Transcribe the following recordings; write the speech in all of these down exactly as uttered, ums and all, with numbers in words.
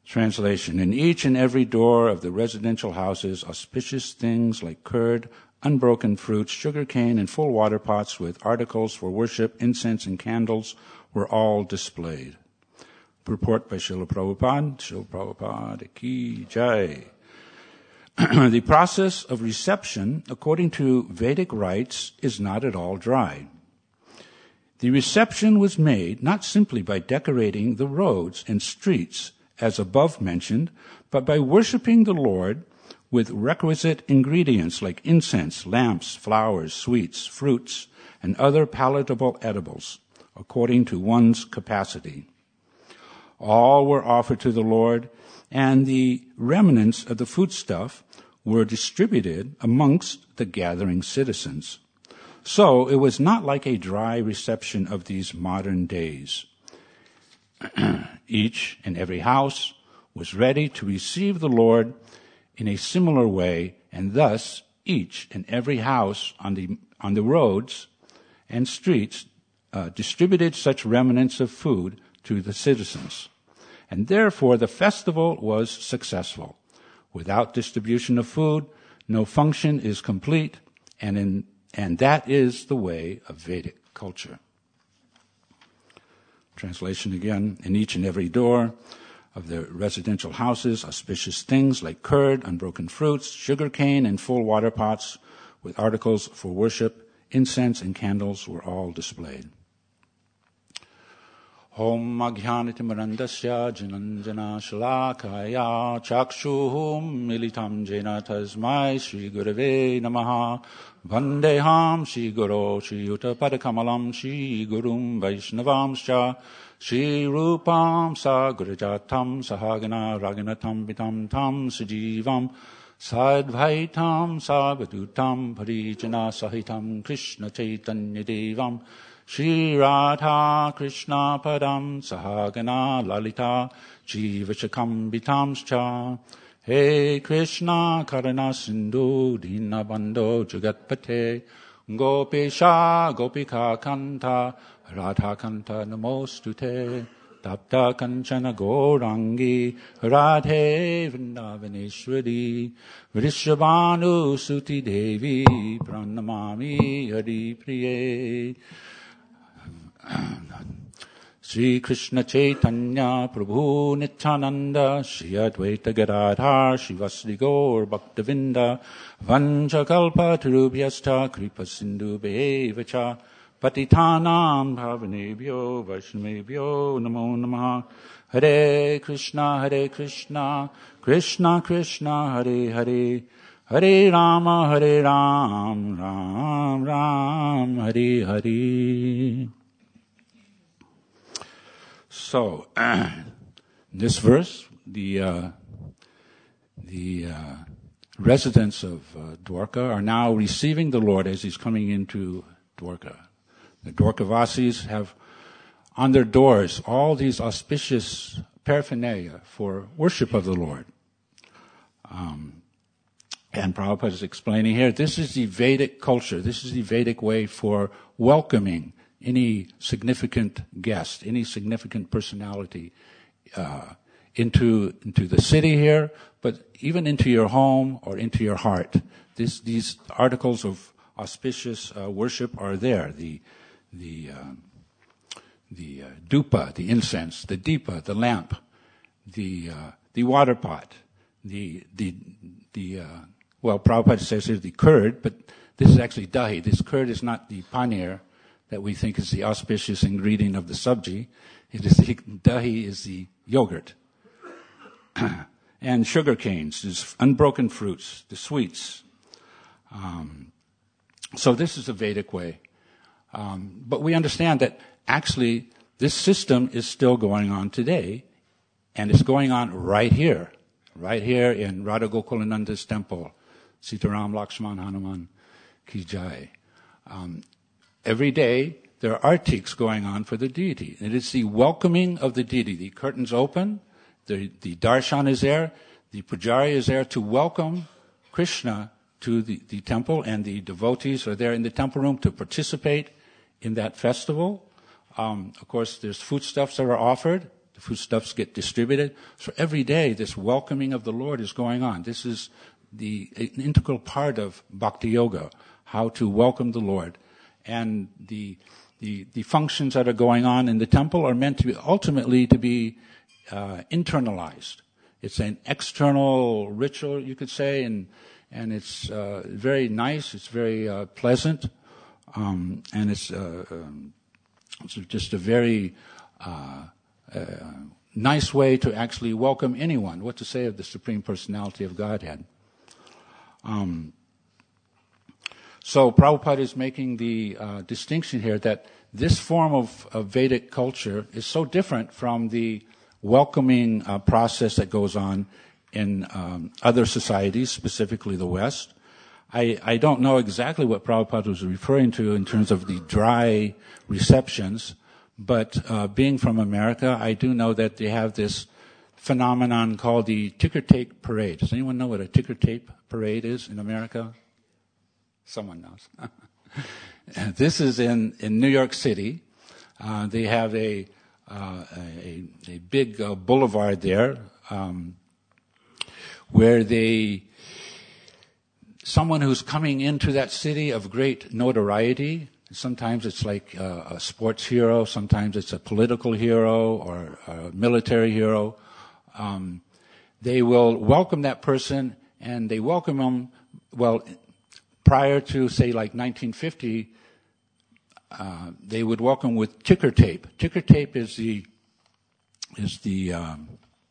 Translation. In each and every door of the residential houses, auspicious things like curd, unbroken fruits, sugar cane, and full water pots with articles for worship, incense, and candles were all displayed. Purport by Srila Prabhupada. Srila Prabhupada Ki Jai. The process of reception, according to Vedic rites, is not at all dry. The reception was made not simply by decorating the roads and streets, as above mentioned, but by worshiping the Lord with requisite ingredients like incense, lamps, flowers, sweets, fruits, and other palatable edibles, according to one's capacity. All were offered to the Lord, and the remnants of the foodstuff were distributed amongst the gathering citizens. So it was not like a dry reception of these modern days. Each and every house was ready to receive the Lord in a similar way, and thus each and every house on the on the roads and streets uh, distributed such remnants of food to the citizens. And therefore the festival was successful. Without distribution of food, no function is complete, and in and that is the way of Vedic culture. Translation again. In each and every door of the residential houses, auspicious things like curd, unbroken fruits, sugar cane, and full water pots with articles for worship, incense, and candles were all displayed. Om Aghyanitimrandasya Jananjana Shalakaya Chakshuhum Militam Jena Tasmai Shri Gurave Namaha Vandeham Shri Guru Shri Yuta Padakamalam Shri Gurum Vaishnavamscha Shri Rupam Sa Gurajatam Sahagana Raganatam Vitam Tam Sajivam Sadvaitam Savadutam Parijana Sahitam Krishna Chaitanya Devam Shri Radha Krishna Padam Sahagana Lalita Jivashakam Vitamscha He Krishna Karana Sindhu Dinabando Jagatpate Gopesha Gopika Kanta Radha Kanta Namostute Tapta Kanchana Gaurangi Radhe Vrindavaneshwari Vrishabhanu Suti Devi Pranamami Hari Priye Sri Krishna Chaitanya Prabhu Nityananda Shri Advaita Gadadhar Shivasri Gaur Bhaktavinda Vanchakalpa Tarubhyasta Kripa Sindhu Bevacha Patitanam Bhavanebhyo Vaishnavebhyo Namo Namaha Hare Krishna Hare Krishna Krishna Krishna Hare Hare Hare Rama Hare Ram Ram Ram Hare Hare. So, uh, this verse, the uh, the uh, residents of uh, Dwarka are now receiving the Lord as He's coming into Dwarka. The Dwarkavasis have on their doors all these auspicious paraphernalia for worship of the Lord. Um, and Prabhupada is explaining here, this is the Vedic culture. This is the Vedic way for welcoming any significant guest, any significant personality uh, into into the city here, but even into your home or into your heart. This, these articles of auspicious uh, worship are there. The the uh, the uh, dupa, the incense, the deepa, the lamp, the uh, the water pot, the the the uh, well, Prabhupada says here the curd, but this is actually dahi. This curd is not the paneer that we think is the auspicious ingredient of the sabji. It is the dahi is the yogurt. And sugar canes, there's unbroken fruits, the sweets. Um, so this is the Vedic way. Um, but we understand that actually this system is still going on today, and it's going on right here, right here in Radha Gokulananda's temple, Sitaram Lakshman Hanuman Ki Jai. Um, Every day, there are artiks going on for the deity. And it's the welcoming of the deity. The curtains open, the, the darshan is there, the pujari is there to welcome Krishna to the, the temple, and the devotees are there in the temple room to participate in that festival. Um, of course, there's foodstuffs that are offered the foodstuffs get distributed. So every day, this welcoming of the Lord is going on. This is the an integral part of Bhakti Yoga, how to welcome the Lord. And the the the functions that are going on in the temple are meant to be ultimately to be uh, internalized. It's an external ritual, you could say, and and it's uh, very nice. It's very uh, pleasant, um, and it's, uh, um, it's just a very uh, uh, nice way to actually welcome anyone. What to say of the Supreme Personality of Godhead? Um, so Prabhupada is making the uh, distinction here that this form of, of Vedic culture is so different from the welcoming uh, process that goes on in um, other societies, specifically the West. I, I don't know exactly what Prabhupada was referring to in terms of the dry receptions, but uh, being from America, I do know that they have this phenomenon called the ticker tape parade. Does anyone know what a ticker tape parade is in America? Someone knows. This is in, in New York City. Uh, they have a uh, a, a big uh, boulevard there um, where they someone who's coming into that city of great notoriety. Sometimes it's like a, a sports hero. Sometimes it's a political hero or a military hero. Um, they will welcome that person, and they welcome him. Well, prior to say like nineteen fifty, uh, they would welcome with ticker tape. Ticker tape is the is the um,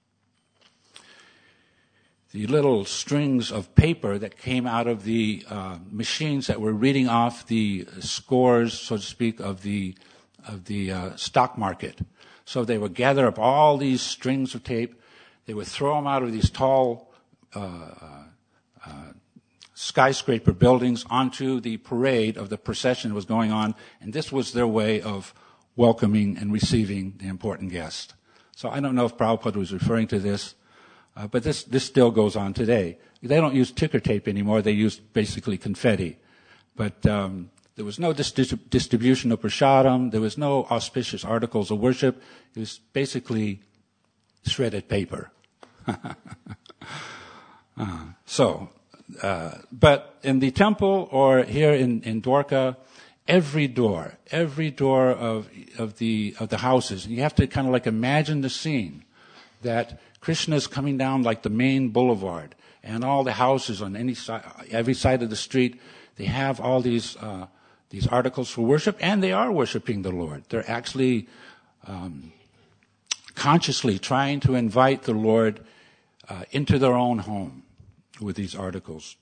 the little strings of paper that came out of the uh, machines that were reading off the scores, so to speak, of the of the uh, stock market. So they would gather up all these strings of tape. They would throw them out of these tall uh, uh, skyscraper buildings onto the parade of the procession that was going on, and this was their way of welcoming and receiving the important guest. So I don't know if Prabhupada was referring to this, uh, but this, this still goes on today. They don't use ticker tape anymore. They use basically confetti. But um, there was no dis- distribution of prasadam. There was no auspicious articles of worship. It was basically shredded paper. uh, so... Uh, but in the temple or here in, in Dwarka, every door, every door of of the of the houses, you have to kind of like imagine the scene that Krishna is coming down like the main boulevard, and all the houses on any side, every side of the street, they have all these uh, these articles for worship, and they are worshiping the Lord. They're actually um, consciously trying to invite the Lord uh, into their own home with these articles.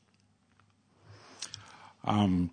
Um,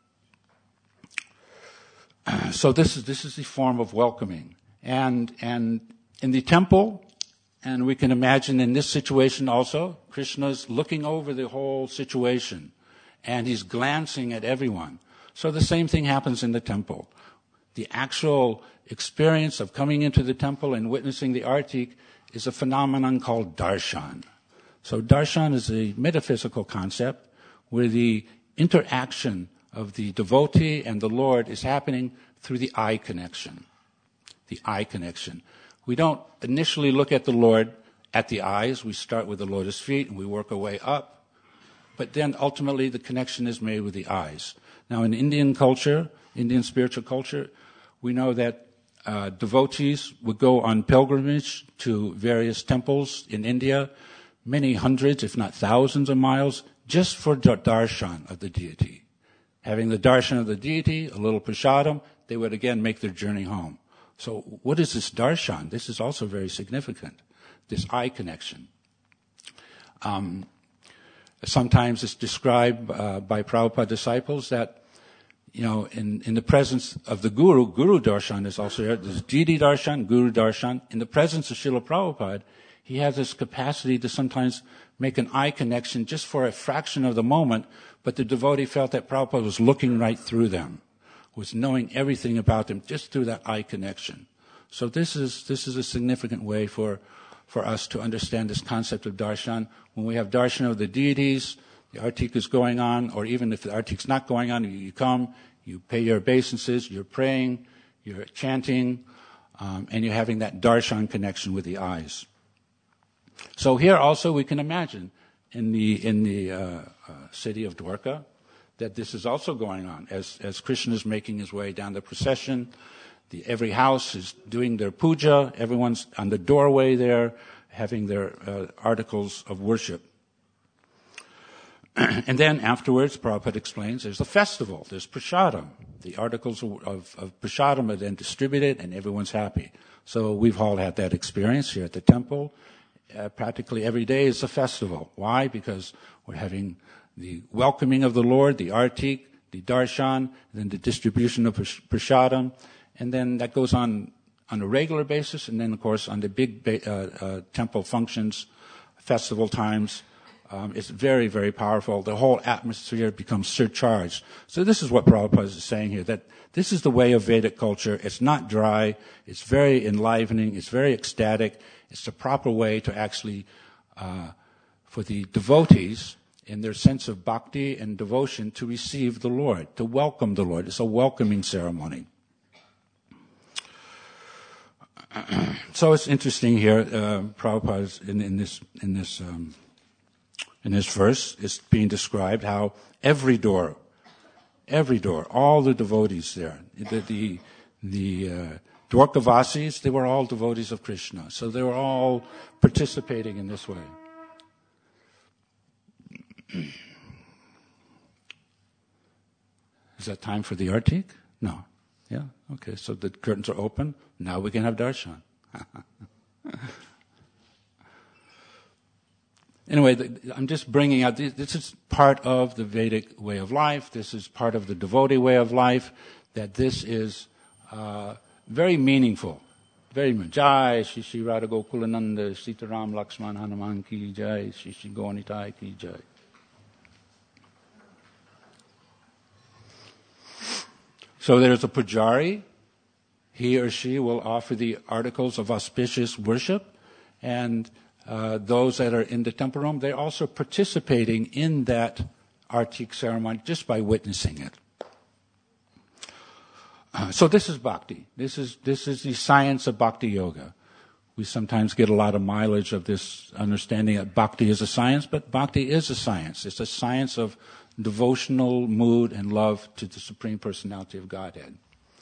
so this is this is the form of welcoming, and and in the temple, and we can imagine in this situation also, Krishna's looking over the whole situation, and he's glancing at everyone. So the same thing happens in the temple. The actual experience of coming into the temple and witnessing the artik is a phenomenon called darshan. So darshan is a metaphysical concept where the interaction of the devotee and the Lord is happening through the eye connection. The eye connection. We don't initially look at the Lord at the eyes. We start with the lotus feet and we work our way up. But then ultimately the connection is made with the eyes. Now in Indian culture, Indian spiritual culture, we know that uh, devotees would go on pilgrimage to various temples in India, many hundreds, if not thousands of miles, just for the darshan of the deity. Having the darshan of the deity, a little prasadam, they would again make their journey home. So what is this darshan? This is also very significant, this eye connection. Um, sometimes it's described uh, by Prabhupada disciples that, you know, in, in the presence of the Guru, Guru darshan is also there. There's deity darshan, Guru darshan. In the presence of Srila Prabhupada, he has this capacity to sometimes make an eye connection just for a fraction of the moment, but the devotee felt that Prabhupada was looking right through them, was knowing everything about them just through that eye connection. So this is this is a significant way for for us to understand this concept of darshan. When we have darshan of the deities, the artik is going on, or even if the artik's not going on, you come, you pay your obeisances, you're praying, you're chanting, um, and you're having that darshan connection with the eyes. So here also we can imagine in the in the uh, uh, city of Dwarka that this is also going on as as Krishna is making his way down the procession. The, every house is doing their puja. Everyone's on the doorway there, having their uh, articles of worship. And then afterwards, Prabhupada explains, there's a festival, there's prasadam. The articles of, of, of prasadam are then distributed and everyone's happy. So we've all had that experience here at the temple. Uh, practically every day is a festival. Why? Because we're having the welcoming of the Lord, the artik, the darshan, then the distribution of prasadam. And then that goes on on a regular basis. And then, of course, on the big ba- uh, uh, temple functions, festival times, Um, it's very, very powerful. The whole atmosphere becomes surcharged. So this is what Prabhupada is saying here, that this is the way of Vedic culture. It's not dry. It's very enlivening. It's very ecstatic. It's the proper way to actually, uh, for the devotees, in their sense of bhakti and devotion, to receive the Lord, to welcome the Lord. It's a welcoming ceremony. So it's interesting here, uh, Prabhupada's in, in this, in this, um, In this verse, it's being described how every door, every door, all the devotees there, the the, the uh, Dwarkavasis, they were all devotees of Krishna. So they were all participating in this way. Is that time for the artik? No. Yeah? Okay, so the curtains are open. Now we can have darshan. Anyway, I'm just bringing out, this is part of the Vedic way of life. This is part of the devotee way of life, that this is uh, very meaningful. Very meaningful. Jai, Shri Shri Radha Gokulananda, Sitaram Lakshman Hanuman ki jai, Shri Shri Gaunitai ki jai. So there's a pujari. He or she will offer the articles of auspicious worship, and Uh, those that are in the temple room, they're also participating in that artik ceremony just by witnessing it. Uh, so this is bhakti. This is this is the science of bhakti yoga. We sometimes get a lot of mileage of this understanding that bhakti is a science, but bhakti is a science. It's a science of devotional mood and love to the Supreme Personality of Godhead.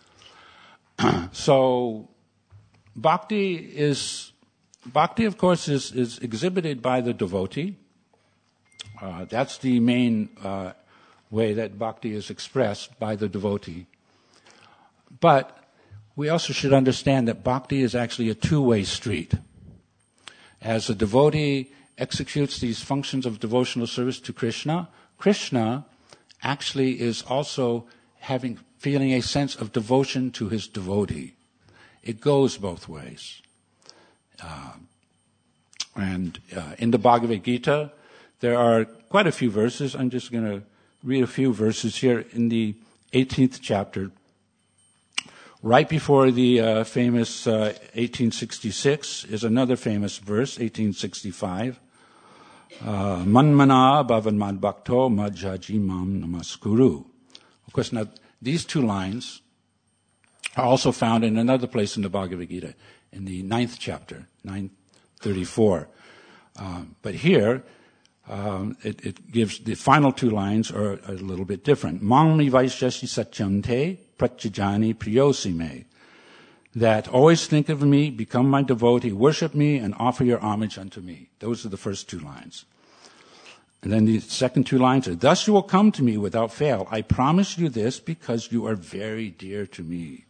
So bhakti is... Bhakti, of course, is, is exhibited by the devotee. Uh, that's the main uh, way that bhakti is expressed, by the devotee. But we also should understand that bhakti is actually a two-way street. As the devotee executes these functions of devotional service to Krishna, Krishna actually is also having feeling a sense of devotion to his devotee. It goes both ways. Uh, and uh, in the Bhagavad Gita, there are quite a few verses. I'm just going to read a few verses here. In the eighteenth chapter, right before the uh, famous uh, eighteen sixty-six is another famous verse, eighteen sixty-five. Uh, Manmana bhavan mad bhakto madjaji mam namaskuru. Of course, now these two lines are also found in another place in the Bhagavad Gita, in the ninth chapter, nine thirty-four. Um, but here, um, it, it gives, the final two lines are a little bit different. Mangmi vaishyasi satyante pratyajani priyosime. That always think of me, become my devotee, worship me, and offer your homage unto me. Those are the first two lines. And then the second two lines are, thus you will come to me without fail. I promise you this because you are very dear to me.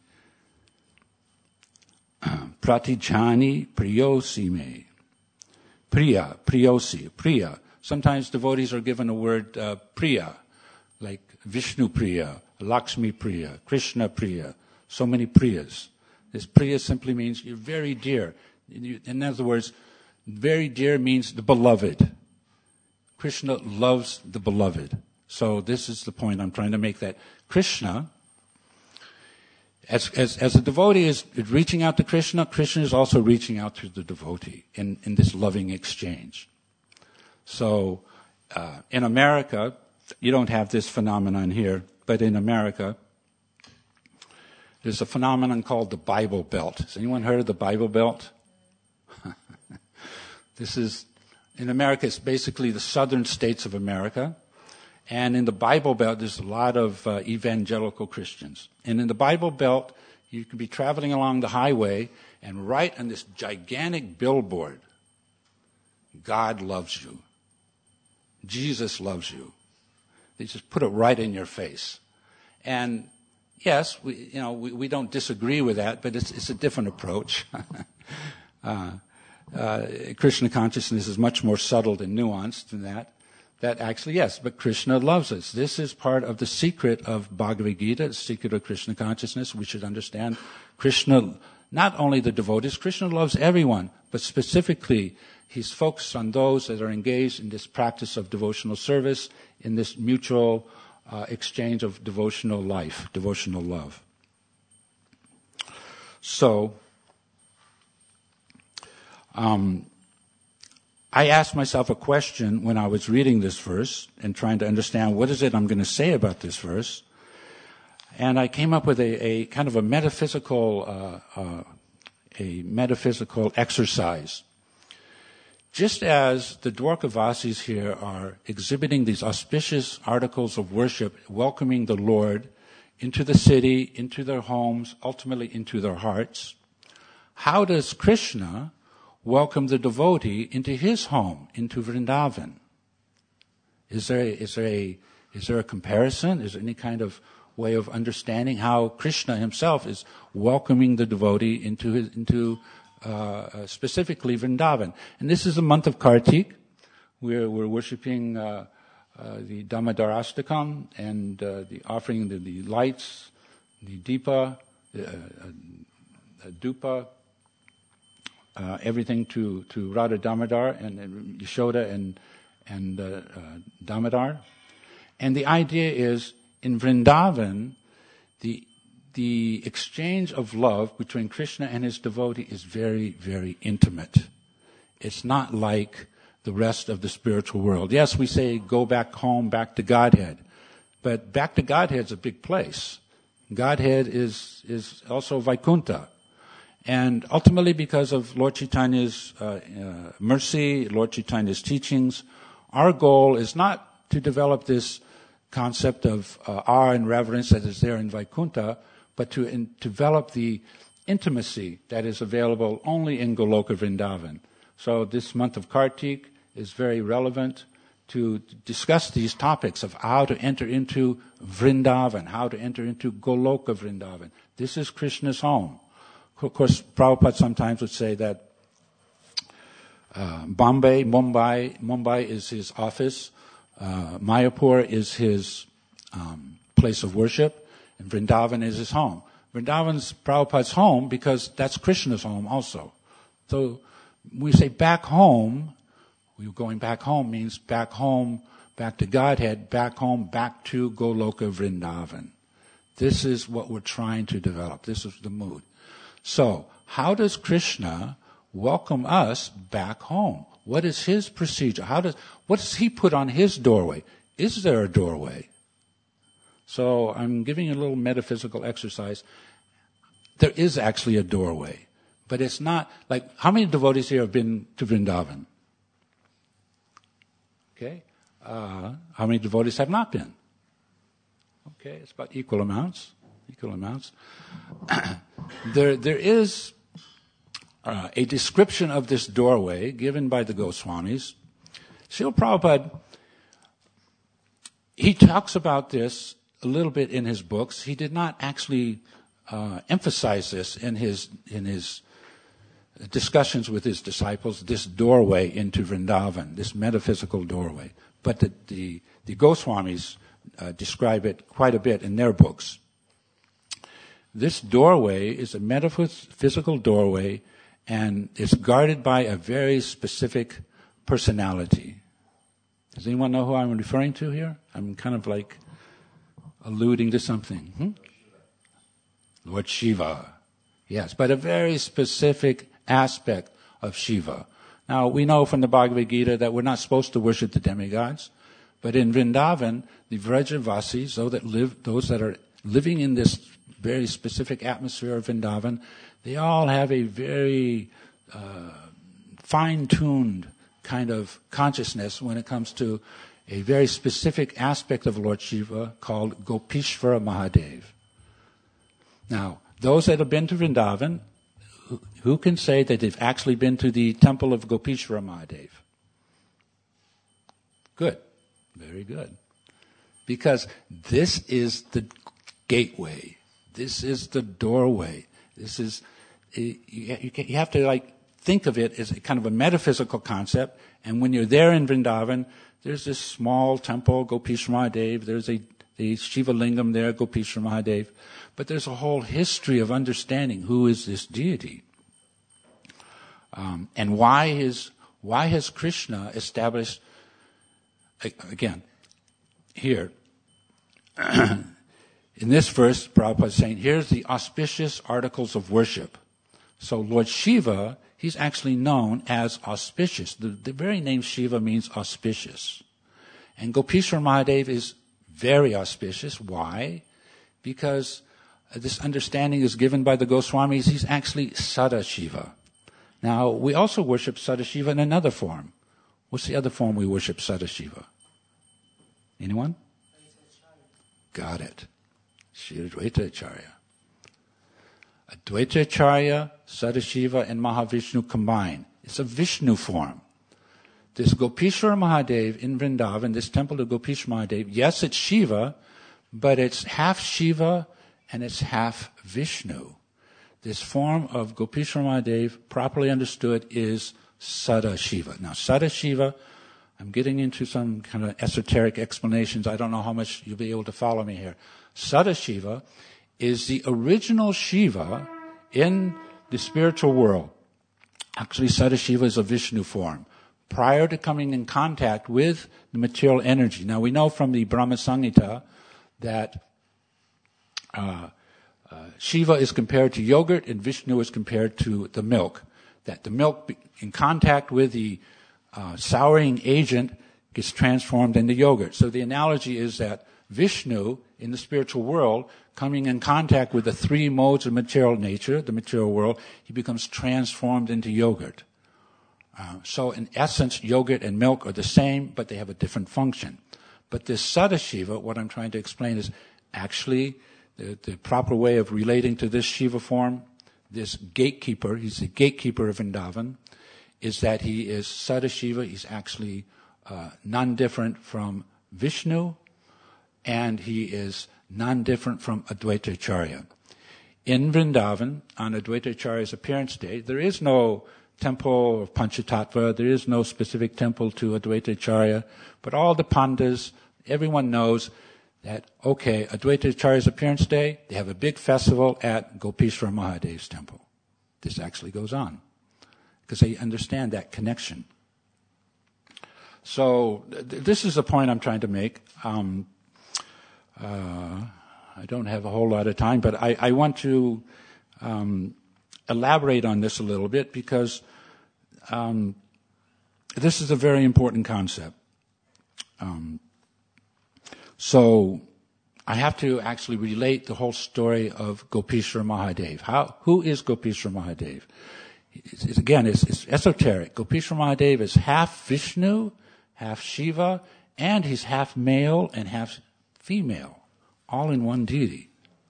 Pratijani priyosi me. Priya, priyosi, priya. Sometimes devotees are given a word uh, priya, like Vishnu priya, Lakshmi priya, Krishna priya, so many priyas. This priya simply means you're very dear. In other words, very dear means the beloved. Krishna loves the beloved. So this is the point I'm trying to make, that Krishna, As, as, as a devotee is reaching out to Krishna, Krishna is also reaching out to the devotee in, in this loving exchange. So, uh, in America, you don't have this phenomenon here, but in America, there's a phenomenon called the Bible Belt. Has anyone heard of the Bible Belt? This is, in America, it's basically the southern states of America. And in the Bible Belt, there's a lot of uh, evangelical Christians. And in the Bible Belt, you can be traveling along the highway, and right on this gigantic billboard, God loves you. Jesus loves you. They just put it right in your face. And yes, we, you know, we, we don't disagree with that, but it's, it's a different approach. uh, uh, Krishna consciousness is much more subtle and nuanced than that. That actually, yes, but Krishna loves us. This is part of the secret of Bhagavad Gita, the secret of Krishna consciousness. We should understand Krishna, not only the devotees, Krishna loves everyone, but specifically, he's focused on those that are engaged in this practice of devotional service, in this mutual uh, exchange of devotional life, devotional love. So, um, I asked myself a question when I was reading this verse and trying to understand what is it I'm going to say about this verse. And I came up with a, a kind of a metaphysical, uh, uh, a metaphysical exercise. Just as the Dwarkavasis here are exhibiting these auspicious articles of worship, welcoming the Lord into the city, into their homes, ultimately into their hearts, how does Krishna welcome the devotee into his home, into Vrindavan? Is there a, is there a, is there a comparison? Is there any kind of way of understanding how Krishna himself is welcoming the devotee into his, into uh, specifically Vrindavan? And this is the month of Kartik. We're we're worshiping uh, uh, the Damodarastakam and uh, the offering the, the lights, the Deepa, the uh, uh, Dupa. Uh, everything to, to Radha Damodar and, and Yashoda and, and uh, uh, Damodar. And the idea is, in Vrindavan, the, the exchange of love between Krishna and his devotee is very, very intimate. It's not like the rest of the spiritual world. Yes, we say go back home, back to Godhead. But back to Godhead's a big place. Godhead is, is also Vaikuntha. And ultimately, because of Lord Chaitanya's uh, uh, mercy, Lord Chaitanya's teachings, our goal is not to develop this concept of uh, awe and reverence that is there in Vaikuntha, but to in, develop the intimacy that is available only in Goloka Vrindavan. So this month of Kartik is very relevant to discuss these topics of how to enter into Vrindavan, how to enter into Goloka Vrindavan. This is Krishna's home. Of course, Prabhupada sometimes would say that uh, Bombay, Mumbai, Mumbai is his office, uh, Mayapur is his um, place of worship, and Vrindavan is his home. Vrindavan's Prabhupada's home because that's Krishna's home also. So when we say back home, we're going back home means back home, back to Godhead, back home, back to Goloka Vrindavan. This is what we're trying to develop. This is the mood. So, how does Krishna welcome us back home? What is his procedure? How does, what does he put on his doorway? Is there a doorway? So, I'm giving you a little metaphysical exercise. There is actually a doorway. But it's not, like, how many devotees here have been to Vrindavan? Okay. Uh, how many devotees have not been? Okay, it's about equal amounts. Equal amounts. there, there is uh, a description of this doorway given by the Goswamis. Srila Prabhupada, he talks about this a little bit in his books. He did not actually uh, emphasize this in his in his discussions with his disciples. This doorway into Vrindavan, this metaphysical doorway, but the the, the Goswamis uh, describe it quite a bit in their books. This doorway is a metaphysical doorway, and it's guarded by a very specific personality. Does anyone know who I'm referring to here? I'm kind of like alluding to something. Hmm? Lord Shiva. Yes, but a very specific aspect of Shiva. Now, we know from the Bhagavad Gita that we're not supposed to worship the demigods, but in Vrindavan, the Vrajavasis, those that live, those that are living in this very specific atmosphere of Vrindavan. They all have a very uh, fine-tuned kind of consciousness when it comes to a very specific aspect of Lord Shiva called Gopishvara Mahadev. Now, those that have been to Vrindavan, who, who can say that they've actually been to the temple of Gopishvara Mahadev? Good. Very good. Because this is the gateway. This is the doorway. This is, you, you have to like think of it as a kind of a metaphysical concept. And when you're there in Vrindavan, there's this small temple, Gopishvara Mahadev. There's a, a Shiva Lingam there, Gopishvara Mahadev. But there's a whole history of understanding who is this deity. Um, and why is, why has Krishna established, again, here, in this verse, Prabhupada is saying, here's the auspicious articles of worship. So Lord Shiva, he's actually known as auspicious. The, the very name Shiva means auspicious. And Gopishvara Mahadev is very auspicious. Why? Because this understanding is given by the Goswamis. He's actually Sadashiva. Now, we also worship Sadashiva in another form. What's the other form we worship Sadashiva? Anyone? Got it. Shri Advaita Acharya. Advaita Acharya, Sadashiva, and Mahavishnu combine. It's a Vishnu form. This Gopishvara Mahadev in Vrindavan, this temple of Gopishvara Mahadev, yes, it's Shiva, but it's half Shiva and it's half Vishnu. This form of Gopishvara Mahadev, properly understood, is Sadashiva. Now, Sadashiva, I'm getting into some kind of esoteric explanations. I don't know how much you'll be able to follow me here. Sadashiva is the original Shiva in the spiritual world. Actually, Sadashiva is a Vishnu form, prior to coming in contact with the material energy. Now, we know from the Brahma Samhita that uh, uh, Shiva is compared to yogurt and Vishnu is compared to the milk. That the milk, in contact with the uh, souring agent, gets transformed into yogurt. So the analogy is that Vishnu, in the spiritual world, coming in contact with the three modes of material nature, the material world, he becomes transformed into yogurt. Uh, so in essence, yogurt and milk are the same, but they have a different function. But this Sadashiva, what I'm trying to explain is actually the, the proper way of relating to this Shiva form, this gatekeeper, he's the gatekeeper of Vrindavan, is that he is Sadashiva, he's actually uh, non-different from Vishnu, and he is non-different from Advaita Acharya. In Vrindavan, on Advaita Acharya's appearance day, there is no temple of Panchatattva, there is no specific temple to Advaita Acharya, but all the Pandas, everyone knows that, okay, Advaita Acharya's appearance day, they have a big festival at Gopishvara Mahadev's temple. This actually goes on, because they understand that connection. So, th- this is the point I'm trying to make. Um, uh, I don't have a whole lot of time, but I, I want to um, elaborate on this a little bit, because um, this is a very important concept. Um, so I have to actually relate the whole story of Gopishvara Mahadev. How, who is Gopishvara Mahadev? It's, it's, again, it's, it's esoteric. Gopishvara Mahadev is half Vishnu, half Shiva, and he's half male and half female, all in one deity.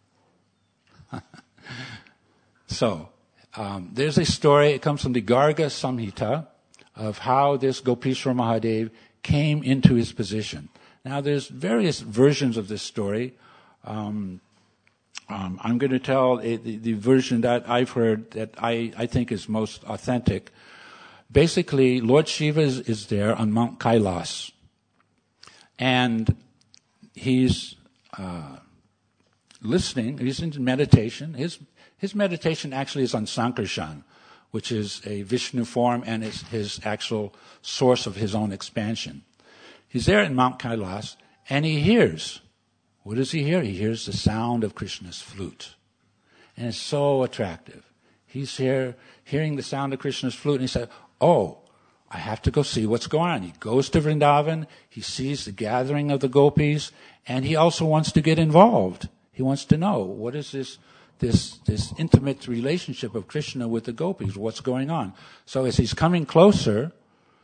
So, um, there's a story, it comes from the Garga Samhita, of how this Gopishvara Mahadev came into his position. Now, there's various versions of this story. Um, um, I'm going to tell a, the, the version that I've heard that I, I think is most authentic. Basically, Lord Shiva is, is there on Mount Kailas, and he's uh, listening. He's in meditation. His his meditation actually is on Sankarshan, which is a Vishnu form and is his actual source of his own expansion. He's there in Mount Kailas, and he hears. What does he hear? He hears the sound of Krishna's flute. And it's so attractive. He's here hearing the sound of Krishna's flute, and he said, oh, I have to go see what's going on. He goes to Vrindavan, he sees the gathering of the gopis, and he also wants to get involved He wants to know, what is this this this intimate relationship of Krishna with the gopis? What's going on? So as he's coming closer,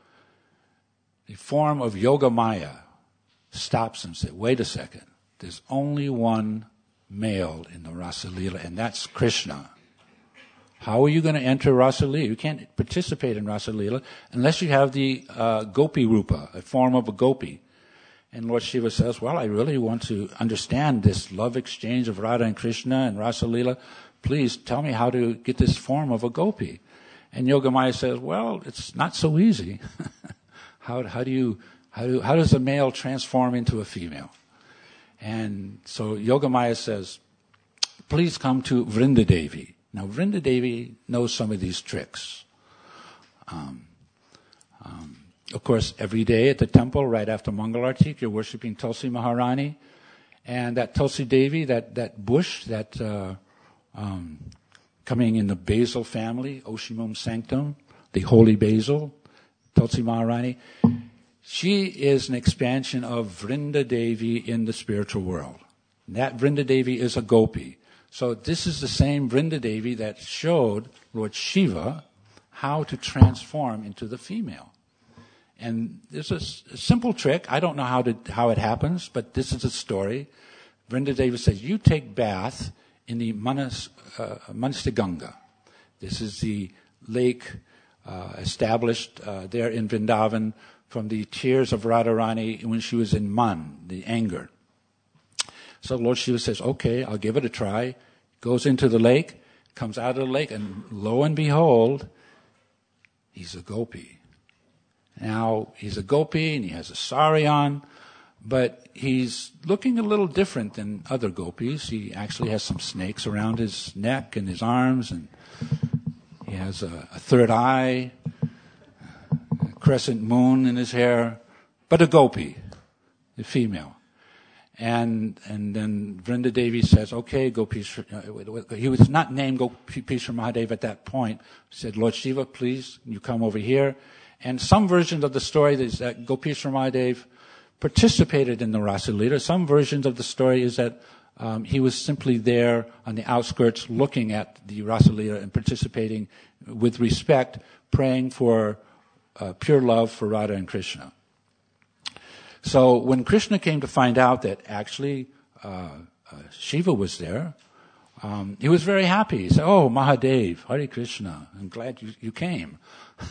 the form of Yogamaya stops him and says, wait a second, there's only one male in the Rasa Leela, and that's Krishna. How are you going to enter Rasa Leela? You can't participate in Rasa Leela unless you have the uh, Gopi Rupa, a form of a gopi. And Lord Shiva says, well, I really want to understand this love exchange of Radha and Krishna and Rasa Leela. Please tell me how to get this form of a gopi. And Yogamaya says, well, it's not so easy. how, how do you, how do, how does a male transform into a female? And so Yogamaya says, please come to Vrindadevi. Now, Vrindadevi knows some of these tricks. Um, um, of course, every day at the temple, right after Mangalarti, you're worshiping Tulsi Maharani. And that Tulsi Devi, that, that bush, that uh, um, coming in the basil family, Oshimum Sanctum, the holy basil, Tulsi Maharani, she is an expansion of Vrindadevi in the spiritual world. That Vrindadevi is a gopi. So this is the same Vrindadevi that showed Lord Shiva how to transform into the female. And there's a, a simple trick. I don't know how to how it happens, but this is a story. Vrindadevi says, you take bath in the Manas, uh, Manastiganga. This is the lake uh, established uh, there in Vrindavan from the tears of Radharani when she was in Man, the anger. So Lord Shiva says, okay, I'll give it a try. Goes into the lake, comes out of the lake, and lo and behold, he's a gopi. Now, he's a gopi, and he has a sari on, but he's looking a little different than other gopis. He actually has some snakes around his neck and his arms, and he has a, a third eye, a crescent moon in his hair, but a gopi, a female. And and then Vrindadevi says, okay, Gopishwar, he was not named Gopishwar Mahadev at that point. He said, Lord Shiva, please, you come over here. And some versions of the story is that Gopishwar Mahadev participated in the Rasa Leela. Some versions of the story is that um, he was simply there on the outskirts looking at the Rasa Leela and participating with respect, praying for uh, pure love for Radha and Krishna. So when Krishna came to find out that actually uh, uh, Shiva was there, um, he was very happy. He said, oh, Mahadev, Hare Krishna, I'm glad you, you came.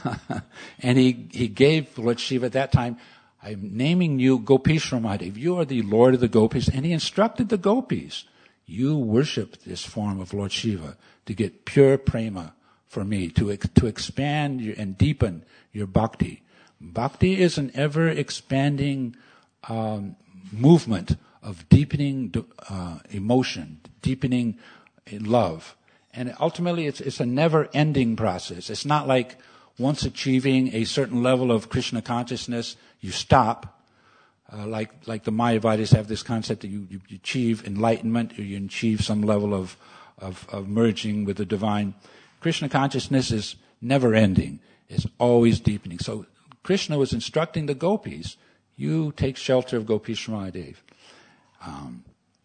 And he, he gave Lord Shiva at that time, I'm naming you Gopishwar Mahadev. You are the Lord of the Gopis. And he instructed the gopis, you worship this form of Lord Shiva to get pure prema for me, to, to expand your, and deepen your bhakti. Bhakti is an ever-expanding um, movement of deepening uh, emotion, deepening love. And ultimately, it's, it's a never-ending process. It's not like once achieving a certain level of Krishna consciousness, you stop. Uh, like like the Mayavadis have this concept that you, you achieve enlightenment or you achieve some level of, of, of merging with the divine. Krishna consciousness is never-ending. It's always deepening. So Krishna was instructing the gopis, you take shelter of Gopishwar Mahadev. Um,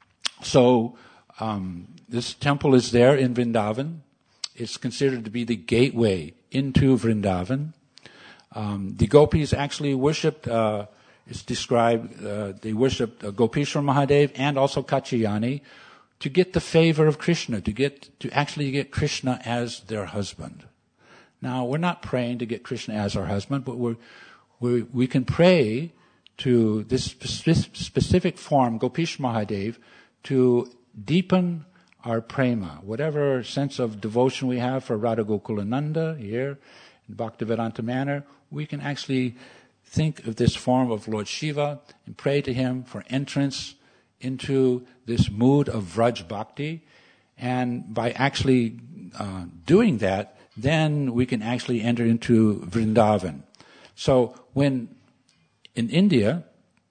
so um, this temple is there in Vrindavan. It's considered to be the gateway into Vrindavan. Um, the gopis actually worshipped, uh, it's described, uh, they worshipped uh, Gopishwar Mahadev and also Kachayani to get the favor of Krishna, to get to actually get Krishna as their husband. Now, we're not praying to get Krishna as our husband, but we're, we we can pray to this specific form, Gopishwar Mahadev, to deepen our prema, whatever sense of devotion we have for Radha Gokulananda here in Bhaktivedanta manner, we can actually think of this form of Lord Shiva and pray to him for entrance into this mood of Vraj Bhakti. And by actually uh, doing that, then we can actually enter into Vrindavan. So when in India,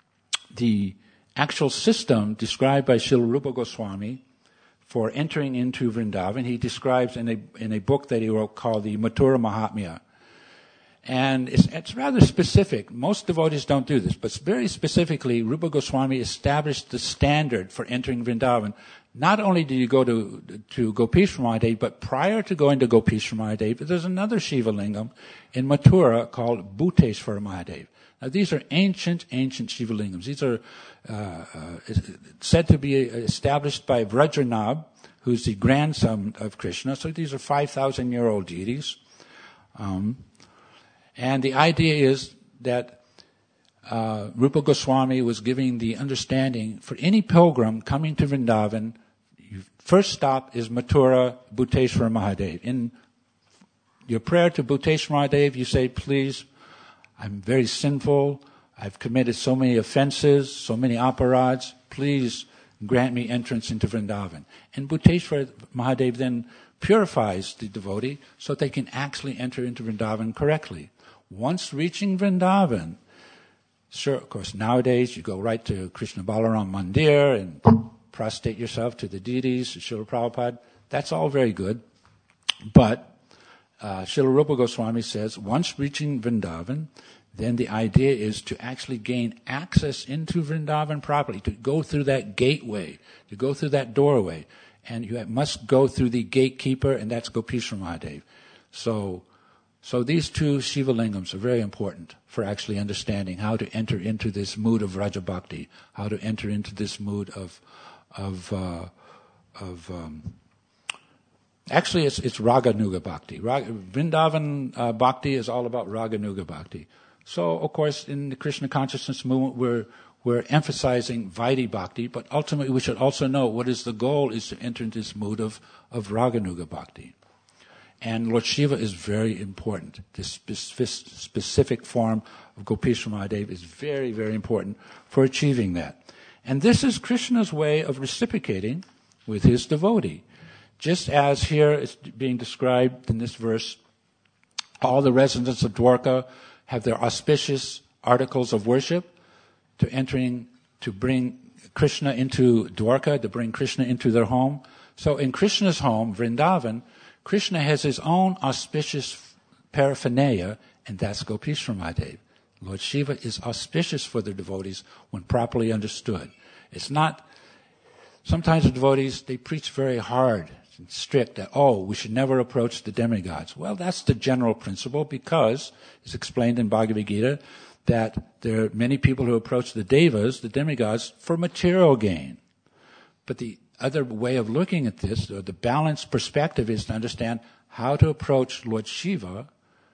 the actual system described by Srila Rupa Goswami for entering into Vrindavan, he describes in a in a book that he wrote called the Mathura Mahatmya. And it's, it's rather specific. Most devotees don't do this, but very specifically, Rupa Goswami established the standard for entering Vrindavan. Not only do you go to, to Gopishwar Mahadev, but prior to going to Gopishwar Mahadev, there's another Shiva Lingam in Mathura called Bhuteshwar Mahadev. Now these are ancient, ancient Shiva Lingams. These are uh, uh, said to be established by Vrajranab, who's the grandson of Krishna. So these are five thousand year old deities. Um, And the idea is that uh, Rupa Goswami was giving the understanding for any pilgrim coming to Vrindavan, your first stop is Mathura, Bhuteshwar Mahadev. In your prayer to Bhuteshwar Mahadev, you say, please, I'm very sinful. I've committed so many offenses, so many aparads. Please grant me entrance into Vrindavan. And Bhuteshwar Mahadev then purifies the devotee so that they can actually enter into Vrindavan correctly. Once reaching Vrindavan, sure, of course, nowadays you go right to Krishna Balaram Mandir and prostrate yourself to the deities, Srila Prabhupada. That's all very good. But uh, Srila Rupa Goswami says, once reaching Vrindavan, then the idea is to actually gain access into Vrindavan properly, to go through that gateway, to go through that doorway. And you must go through the gatekeeper, and that's Gopishwar Mahadev. So, so these two Shiva Lingams are very important for actually understanding how to enter into this mood of Raja Bhakti, how to enter into this mood of, of, uh, of. Um, actually, it's it's Raganuga Bhakti. Rag, Vrindavan uh, Bhakti is all about Raganuga Bhakti. So, of course, in the Krishna consciousness movement, we're We're emphasizing Vaidhi Bhakti, but ultimately we should also know what is the goal is to enter into this mood of, of Raganuga Bhakti. And Lord Shiva is very important. This specific form of Gopishwar Mahadev is very, very important for achieving that. And this is Krishna's way of reciprocating with his devotee. Just as here is being described in this verse, all the residents of Dwarka have their auspicious articles of worship, to entering, to bring Krishna into Dwarka, to bring Krishna into their home. So in Krishna's home, Vrindavan, Krishna has his own auspicious paraphernalia, and that's Gopishwar Mahadev. Lord Shiva is auspicious for the devotees when properly understood. It's not, sometimes the devotees, they preach very hard and strict that, oh, we should never approach the demigods. Well, that's the general principle because, it's explained in Bhagavad Gita, that there are many people who approach the devas, the demigods, for material gain. But the other way of looking at this, or the balanced perspective, is to understand how to approach Lord Shiva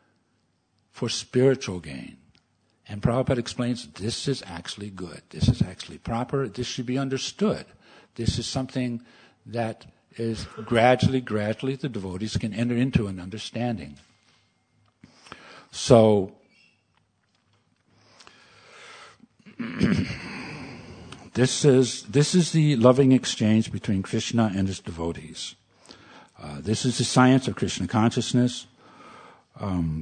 for spiritual gain. And Prabhupada explains this is actually good. This is actually proper. This should be understood. This is something that is gradually, gradually the devotees can enter into an understanding. So, This is this is the loving exchange between Krishna and his devotees. Uh, this is the science of Krishna consciousness. Um,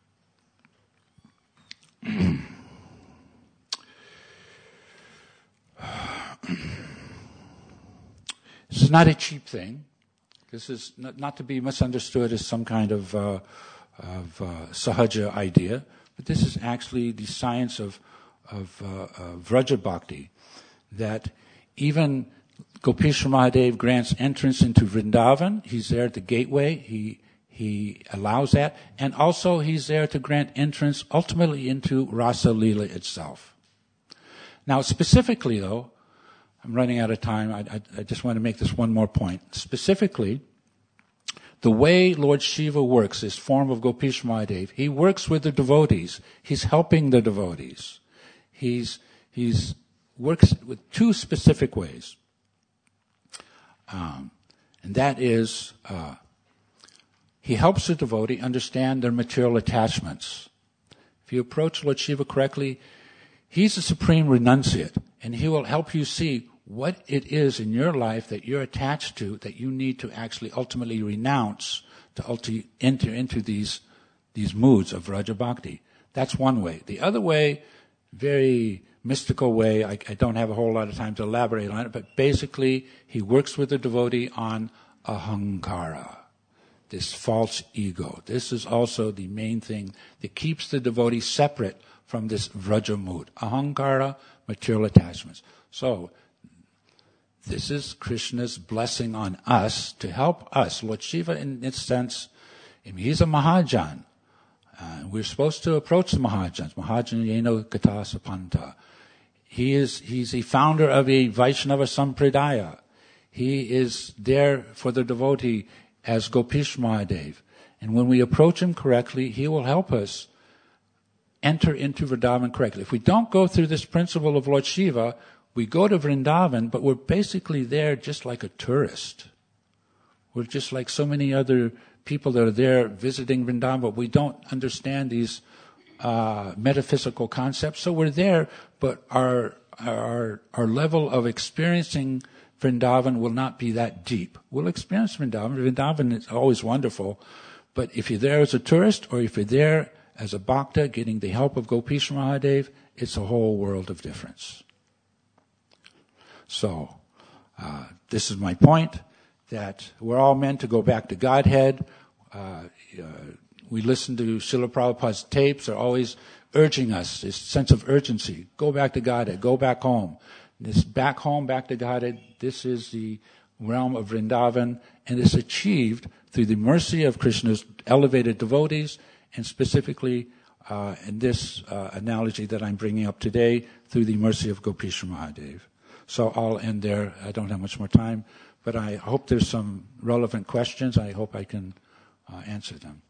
this is not a cheap thing. This is not, not to be misunderstood as some kind of, uh, of uh, sahaja idea, but this is actually the science of of uh, uh, Vraja Bhakti, that even Gopishwar Mahadev grants entrance into Vrindavan. He's there at the gateway. He he allows that. And also he's there to grant entrance ultimately into Rasa Leela itself. Now specifically though, I'm running out of time. I, I, I just want to make this one more point. Specifically, the way Lord Shiva works, this form of Gopishwar Mahadev, he works with the devotees. He's helping the devotees. He's he's works with two specific ways, um, and that is uh, he helps the devotee understand their material attachments. If you approach Lord Shiva correctly, he's the supreme renunciate, and he will help you see what it is in your life that you're attached to that you need to actually ultimately renounce to ulti- enter into these these moods of Vraja Bhakti. That's one way. The other way, very mystical way, I, I don't have a whole lot of time to elaborate on it, but basically he works with the devotee on ahankara. this false ego. This is also the main thing that keeps the devotee separate from this vraja mood, ahankara, material attachments. So, this is Krishna's blessing on us to help us. Lord Shiva, in its sense, he's a Mahajan. Uh, we're supposed to approach the Mahajans. Mahajan yeno kata sapanta. He is, he's the founder of a Vaishnava Sampradaya. He is there for the devotee as Gopish Mahadev. And when we approach him correctly, he will help us enter into Vrindavan correctly. If we don't go through this principle of Lord Shiva, we go to Vrindavan, but we're basically there just like a tourist. We're just like so many other people that are there visiting Vrindavan, but we don't understand these uh, metaphysical concepts. So we're there, but our our our level of experiencing Vrindavan will not be that deep. We'll experience Vrindavan. Vrindavan is always wonderful, but if you're there as a tourist or if you're there as a bhakta getting the help of Gopish Mahadev, it's a whole world of difference. So, uh, this is my point, that we're all meant to go back to Godhead. Uh, uh, we listen to Srila Prabhupada's tapes. They're always urging us, this sense of urgency. Go back to Godhead. Go back home. This back home, back to Godhead, this is the realm of Vrindavan, and it's achieved through the mercy of Krishna's elevated devotees, and specifically uh, in this uh, analogy that I'm bringing up today, through the mercy of Gopish Mahadev. So I'll end there. I don't have much more time, but I hope there's some relevant questions. I hope I can uh, answer them.